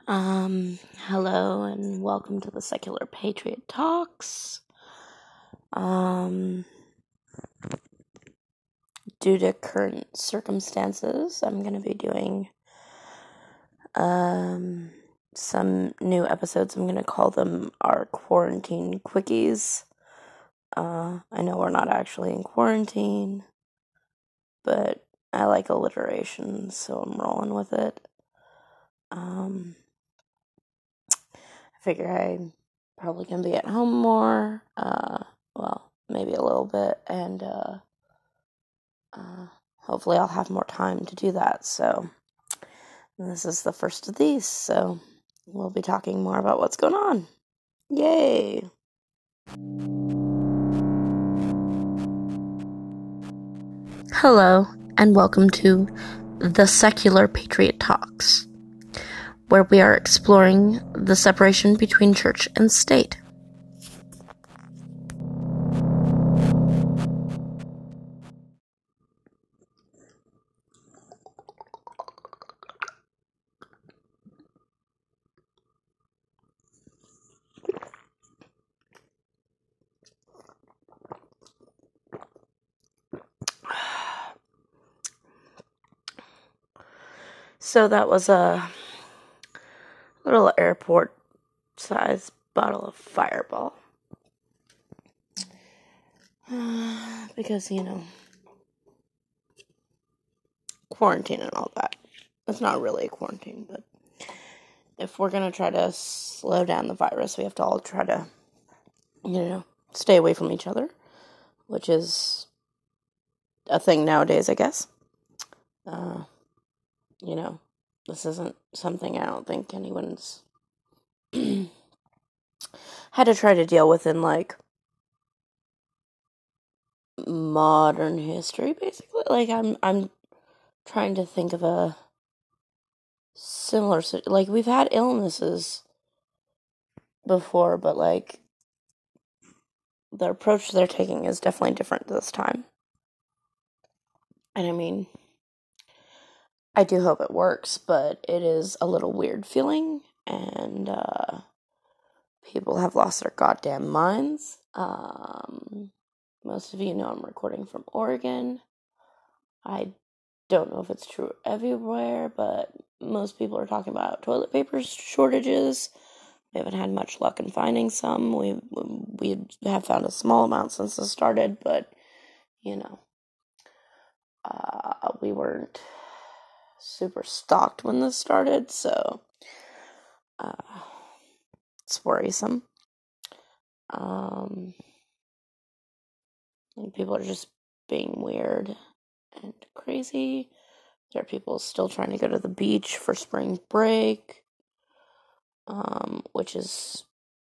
Hello and welcome to the Secular Patriot Talks. Due to current circumstances, I'm going to be doing, some new episodes. I'm going to call them our quarantine quickies. I know we're not actually in quarantine, but I like alliteration, so I'm rolling with it. I figure I probably can be at home more, maybe a little bit, and, hopefully I'll have more time to do that, so this is the first of these, so we'll be talking more about what's going on. Yay! Hello, and welcome to the Secular Patriot Talks, where we are exploring the separation between church and state. So that was a little airport-sized bottle of Fireball. Because, quarantine and all that. It's not really a quarantine, but if we're going to try to slow down the virus, we have to all try to, stay away from each other, which is a thing nowadays, I guess. This isn't something I don't think anyone's had to try to deal with in, modern history, basically. I'm trying to think of a similar, we've had illnesses before, but, the approach they're taking is definitely different this time. And, I do hope it works, but it is a little weird feeling, and, people have lost their goddamn minds. Most of you know I'm recording from Oregon. I don't know if it's true everywhere, but most people are talking about toilet paper shortages. We haven't had much luck in finding some. We have found a small amount since it started, but, we weren't super stocked when this started, so it's worrisome. People are just being weird and crazy. There are people still trying to go to the beach for spring break, which is,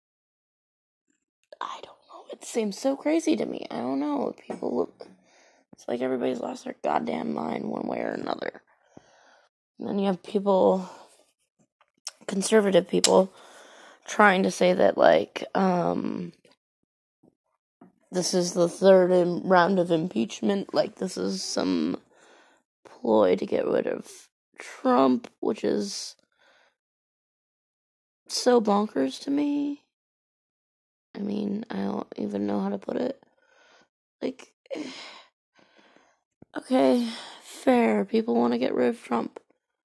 I don't know, it seems so crazy to me. I don't know, it's like everybody's lost their goddamn mind one way or another. And then you have people, conservative people, trying to say that, this is the third round of impeachment, this is some ploy to get rid of Trump, which is so bonkers to me. I don't even know how to put it. Okay, fair, people want to get rid of Trump.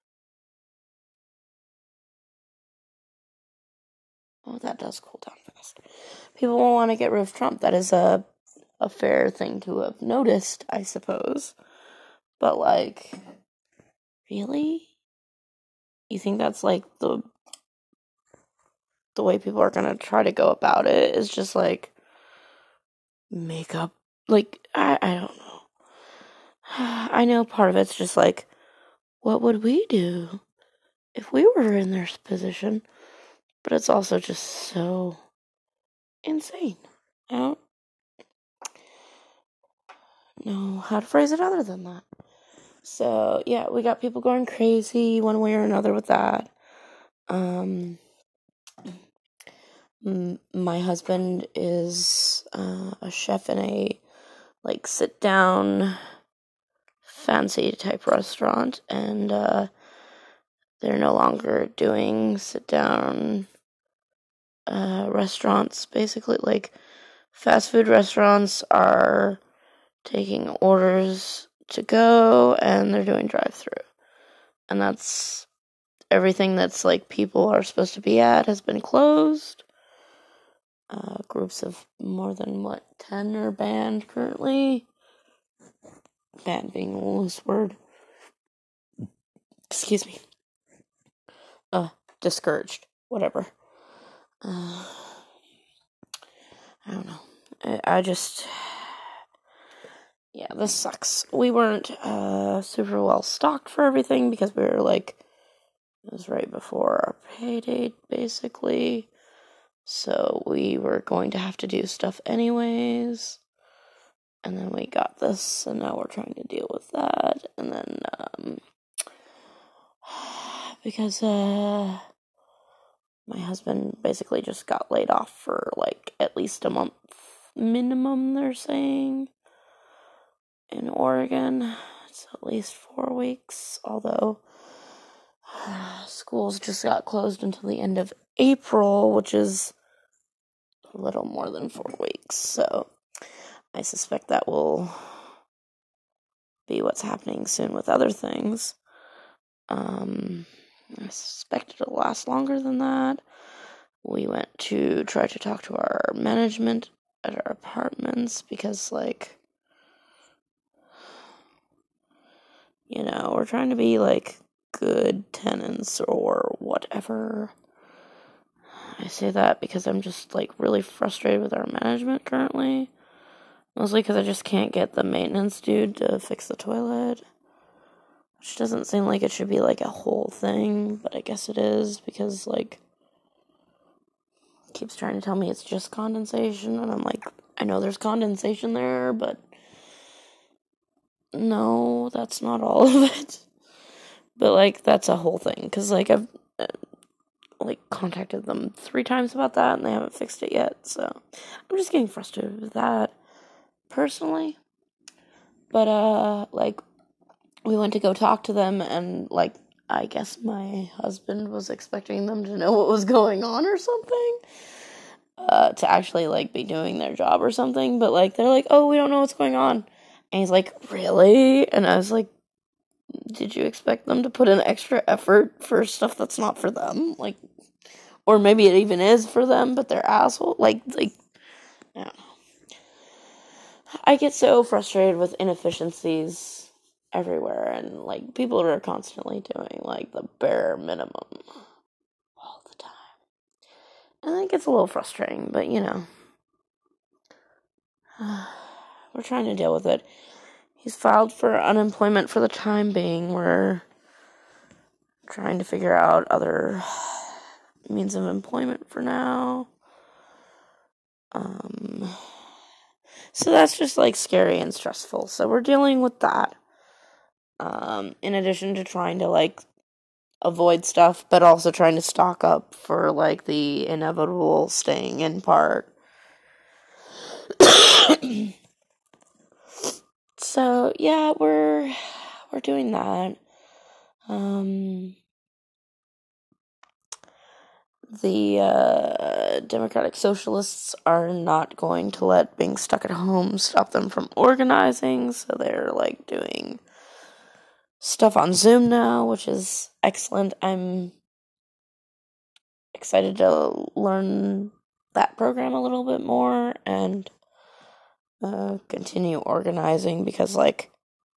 Oh, that does cool down fast. People want to get rid of Trump. That is a fair thing to have noticed, I suppose. But, really? You think that's, the way people are gonna try to go about it is just, make up, I don't know. I know part of it's just, what would we do if we were in their position? But it's also just so insane. I don't know how to phrase it other than that. So, yeah, we got people going crazy one way or another with that. My husband is a chef in a, sit-down, fancy type restaurant, and they're no longer doing sit-down restaurants, basically. Like, fast food restaurants are taking orders to go, and they're doing drive-through. And that's everything that's, like, people are supposed to be at has been closed. Groups of more than, 10 are banned currently. Banned being a loose word. Excuse me. Discouraged. Whatever. I don't know. I just... Yeah, this sucks. We weren't super well stocked for everything because we were like... It was right before our pay date, basically. So we were going to have to do stuff anyways. And then we got this, and now we're trying to deal with that. And then, because, my husband basically just got laid off for, like, at least a month minimum, they're saying. In Oregon, it's at least 4 weeks, although schools just got closed until the end of April, which is a little more than 4 weeks, so I suspect that will be what's happening soon with other things. I suspect it'll last longer than that. We went to try to talk to our management at our apartments because, like, you know, we're trying to be, like, good tenants or whatever. I say that because I'm just, like, really frustrated with our management currently. Mostly because I just can't get the maintenance dude to fix the toilet. Which doesn't seem like it should be, like, a whole thing, but I guess it is, because, like, he keeps trying to tell me it's just condensation, and I'm like, I know there's condensation there, but no, that's not all of it. But, like, that's a whole thing, because, like, I've, contacted them 3 times about that, and they haven't fixed it yet, so I'm just getting frustrated with that, personally. But, we went to go talk to them, and, like, I guess my husband was expecting them to know what was going on or something, to actually, like, be doing their job or something, but, like, they're like, oh, we don't know what's going on, and he's like, really? And I was like, did you expect them to put in extra effort for stuff that's not for them? Like, or maybe it even is for them, but they're asshole. Like, I don't know. I get so frustrated with inefficiencies everywhere, and, like, people are constantly doing, like, the bare minimum all the time. And it gets a little frustrating, but, you know. We're trying to deal with it. He's filed for unemployment for the time being. We're trying to figure out other means of employment for now. So that's just, like, scary and stressful. So we're dealing with that. In addition to trying to, like, avoid stuff, but also trying to stock up for, like, the inevitable staying in part. So, yeah, we're doing that. The Democratic Socialists are not going to let being stuck at home stop them from organizing, so they're, like, doing stuff on Zoom now, which is excellent. I'm excited to learn that program a little bit more and continue organizing, because, like,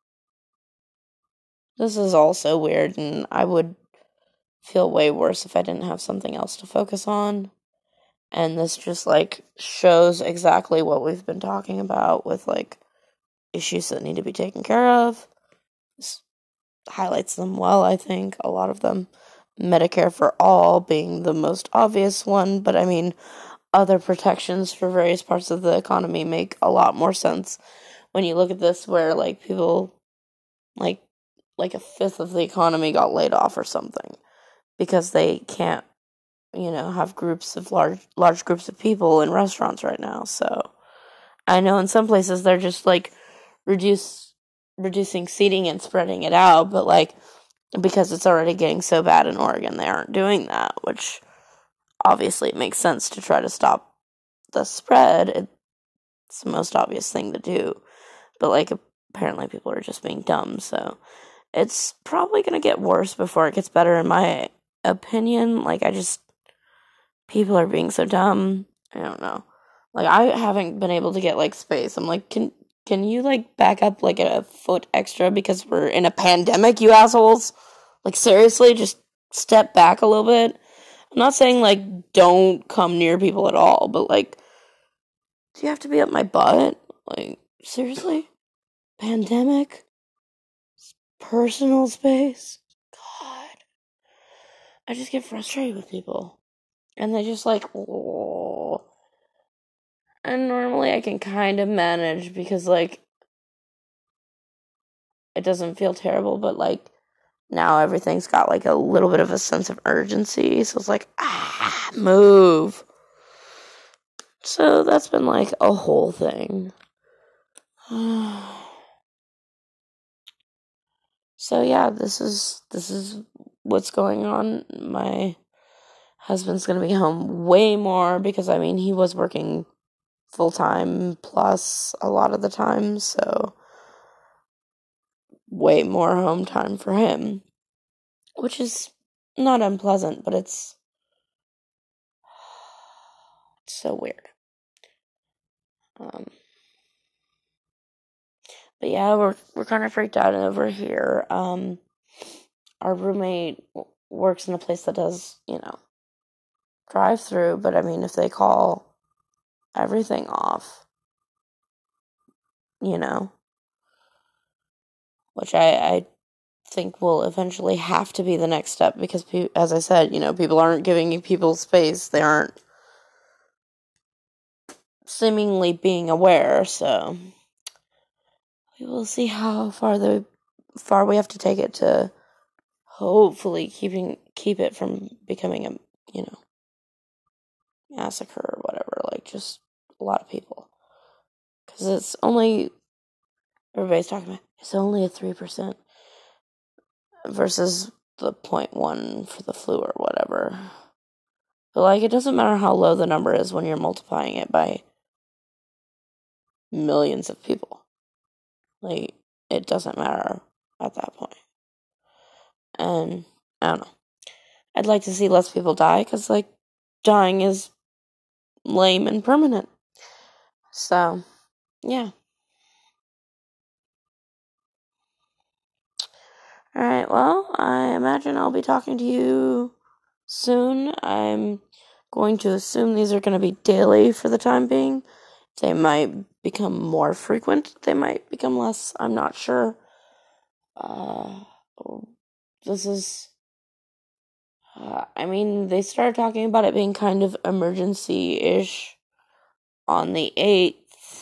this is all so weird, and I would feel way worse if I didn't have something else to focus on. And this just, like, shows exactly what we've been talking about with, like, issues that need to be taken care of. This highlights them well, I think, a lot of them. Medicare for all being the most obvious one, but I mean, other protections for various parts of the economy make a lot more sense when you look at this, where, like, people, like a fifth of the economy got laid off or something because they can't, you know, have groups of large groups of people in restaurants right now. So I know in some places they're just, like, reducing seating and spreading it out, but, like, because it's already getting so bad in Oregon, they aren't doing that, which obviously it makes sense to try to stop the spread. It's the most obvious thing to do. But, like, apparently people are just being dumb, so it's probably going to get worse before it gets better, in my opinion. Like, people are being so dumb. I don't know. Like, I haven't been able to get, like, space. I'm like, can you, like, back up, like, a foot extra because we're in a pandemic, you assholes? Like, seriously, just step back a little bit. I'm not saying, like, don't come near people at all, but, like, do you have to be up my butt? Like, seriously? Pandemic? Personal space? God. I just get frustrated with people. And they just, like, oh. And normally I can kind of manage because, like, it doesn't feel terrible, but, like, now everything's got, like, a little bit of a sense of urgency, so it's like, move. So that's been, like, a whole thing. So yeah, this is what's going on. My husband's gonna be home way more because, I mean, he was working full-time plus a lot of the time, so way more home time for him, which is not unpleasant, but it's so weird. But yeah, we're kind of freaked out over here. Our roommate works in a place that does, drive-through, but I mean, if they call everything off, which I think will eventually have to be the next step because, as I said, people aren't giving people space. They aren't seemingly being aware, so we will see how far we have to take it to hopefully keep it from becoming a, massacre or whatever, like just a lot of people. Because everybody's talking about, it's only a 3% versus the 0.1 for the flu or whatever. But, like, it doesn't matter how low the number is when you're multiplying it by millions of people. Like, it doesn't matter at that point. And, I don't know. I'd like to see less people die, because, like, dying is lame and permanent. So, yeah. Alright, well, I imagine I'll be talking to you soon. I'm going to assume these are going to be daily for the time being. They might become more frequent. They might become less. I'm not sure. This is... they started talking about it being kind of emergency-ish on the 8th.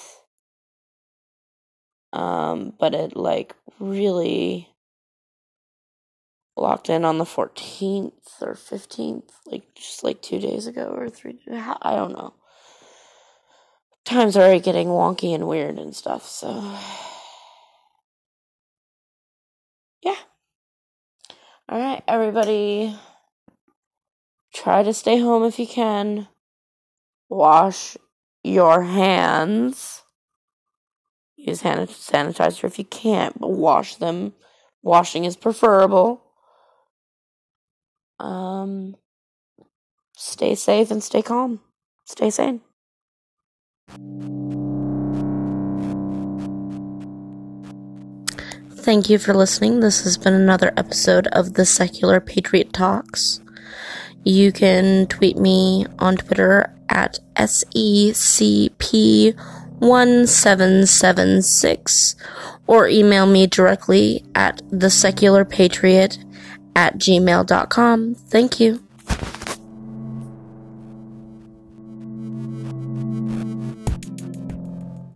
But it, like, really locked in on the 14th or 15th, like, just, like, 2 days ago or 3 days. I don't know. Times are already getting wonky and weird and stuff, so... yeah. Alright, everybody. Try to stay home if you can. Wash your hands. Use hand sanitizer if you can't, but wash them. Washing is preferable. Stay safe and stay calm. Stay sane. Thank you for listening. This has been another episode of the Secular Patriot Talks. You can tweet me on Twitter at SECP1776 or email me directly at thesecularpatriot@gmail.com. Thank you.